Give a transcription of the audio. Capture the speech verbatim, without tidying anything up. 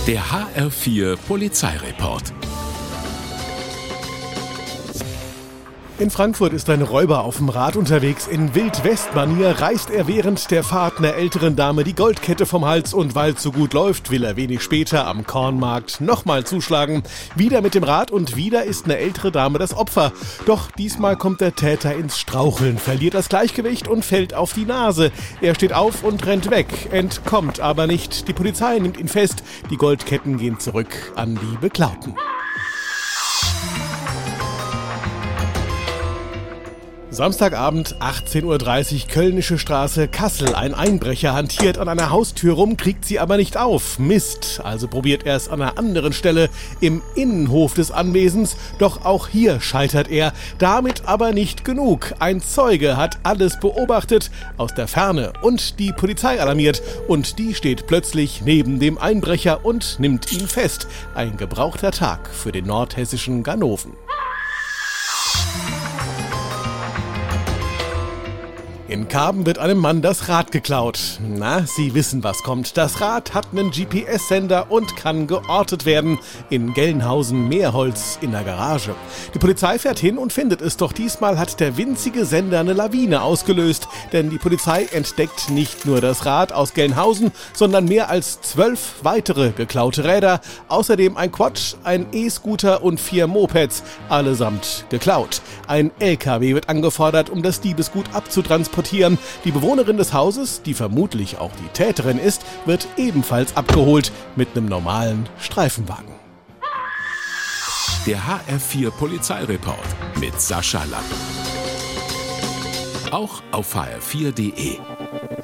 Der H R vier Polizeireport. In Frankfurt ist ein Räuber auf dem Rad unterwegs. In Wild-West-Manier reißt er während der Fahrt einer älteren Dame die Goldkette vom Hals und weil es so gut läuft, will er wenig später am Kornmarkt nochmal zuschlagen. Wieder mit dem Rad und wieder ist eine ältere Dame das Opfer. Doch diesmal kommt der Täter ins Straucheln, verliert das Gleichgewicht und fällt auf die Nase. Er steht auf und rennt weg, entkommt aber nicht. Die Polizei nimmt ihn fest. Die Goldketten gehen zurück an die Beklauten. Samstagabend, achtzehn Uhr dreißig, Kölnische Straße, Kassel. Ein Einbrecher hantiert an einer Haustür rum, kriegt sie aber nicht auf. Mist, also probiert er es an einer anderen Stelle im Innenhof des Anwesens. Doch auch hier scheitert er. Damit aber nicht genug. Ein Zeuge hat alles beobachtet aus der Ferne und die Polizei alarmiert. Und die steht plötzlich neben dem Einbrecher und nimmt ihn fest. Ein gebrauchter Tag für den nordhessischen Ganoven. In Karben wird einem Mann das Rad geklaut. Na, Sie wissen, was kommt. Das Rad hat einen G P S-Sender und kann geortet werden. In Gelnhausen-Meerholz in der Garage. Die Polizei fährt hin und findet es, doch diesmal hat der winzige Sender eine Lawine ausgelöst. Denn die Polizei entdeckt nicht nur das Rad aus Gelnhausen, sondern mehr als zwölf weitere geklaute Räder. Außerdem ein Quad, ein E-Scooter und vier Mopeds. Allesamt geklaut. Ein L K W wird angefordert, um das Diebesgut abzutransportieren. Die Bewohnerin des Hauses, die vermutlich auch die Täterin ist, wird ebenfalls abgeholt mit einem normalen Streifenwagen. Der H R vier Polizeireport mit Sascha Lapp. Auch auf h r vier punkt d e.